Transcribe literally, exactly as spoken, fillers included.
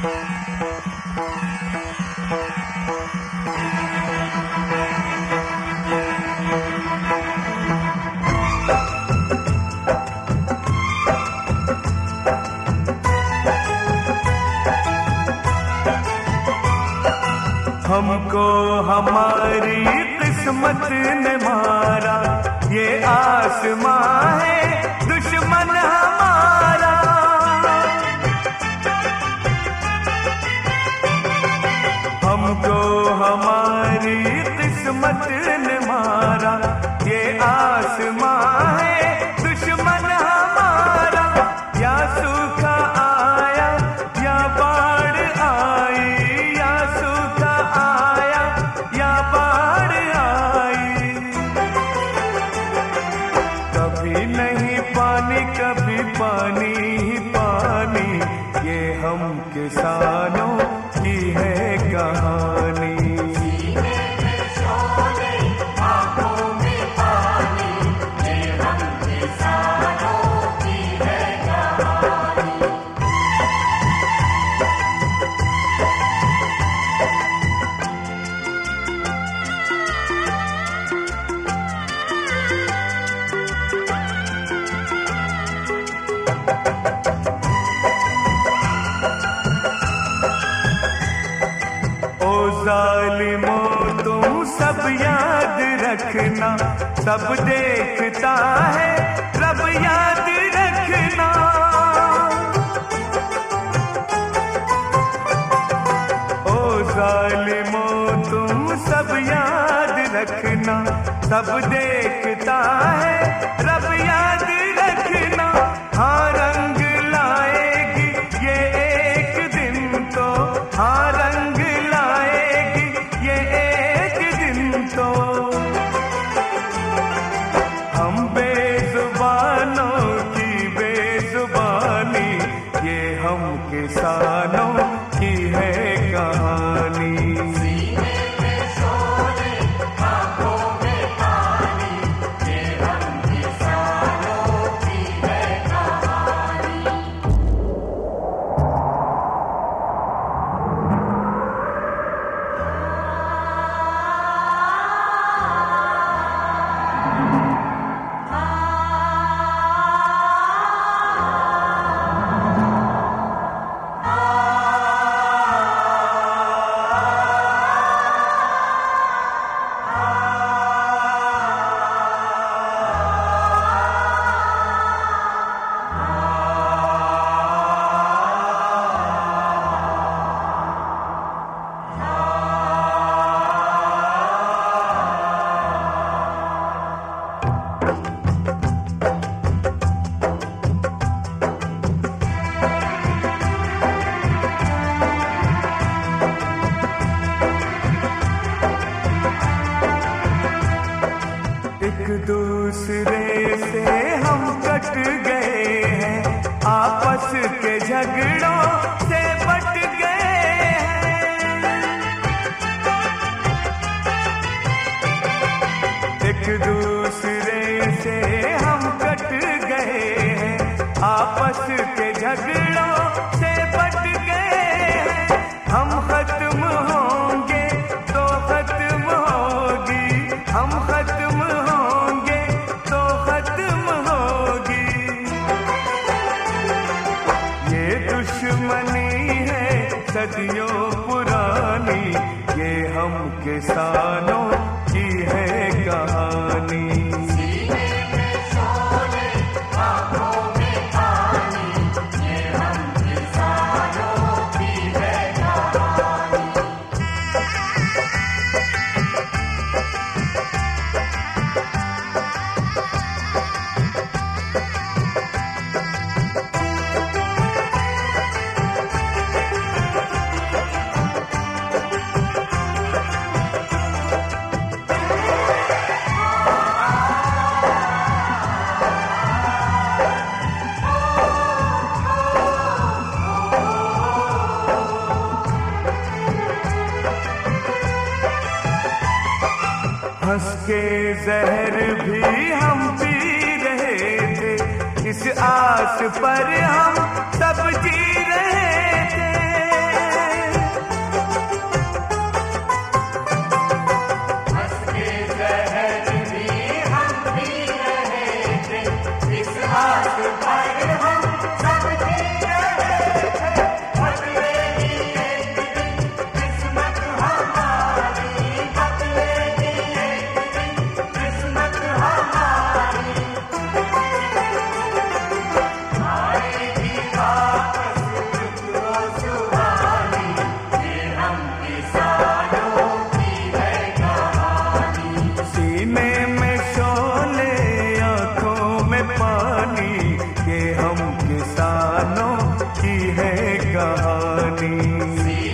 हमको हमारी किस्मत ने मारा, ये आसमां है दुश्मन हमारा। हमको हमारी किस्मत ने मारा, ये आसमां है दुश्मन हमारा। या सूखा आया या बाढ़ आई, या सूखा आया या बाढ़ आई। कभी नहीं पानी कभी पानी ही पानी, ये हम किसानों की है कहानी। जालिमों तुम सब याद रखना, सब देखता है रब याद रखना। ओ जालिमों तुम सब याद रखना, सब देखता है रब याद रखना। हाँ रंग लाएगी ये एक दिन तो, हाँ रंग तो हम बेजुबानों की बेजुबानी, ये हम किसानों की है कहानी। दूसरे से हम कट गए हैं, आपस के झगड़ों से बट गए हैं। एक दूसरे से हम कट गए हैं, आपस के झगड़ों से बट गए हैं। हम खत्म होंगे तो खत्म होगी, हम खत्म होंगे तो खत्म होगी। ये दुश्मनी है सदियों पुरानी, ये हम किसानों की है कहानी। हंस के जहर भी हम पी रहे थे, इस आस पर हम सब जी रहे थे। कहानी।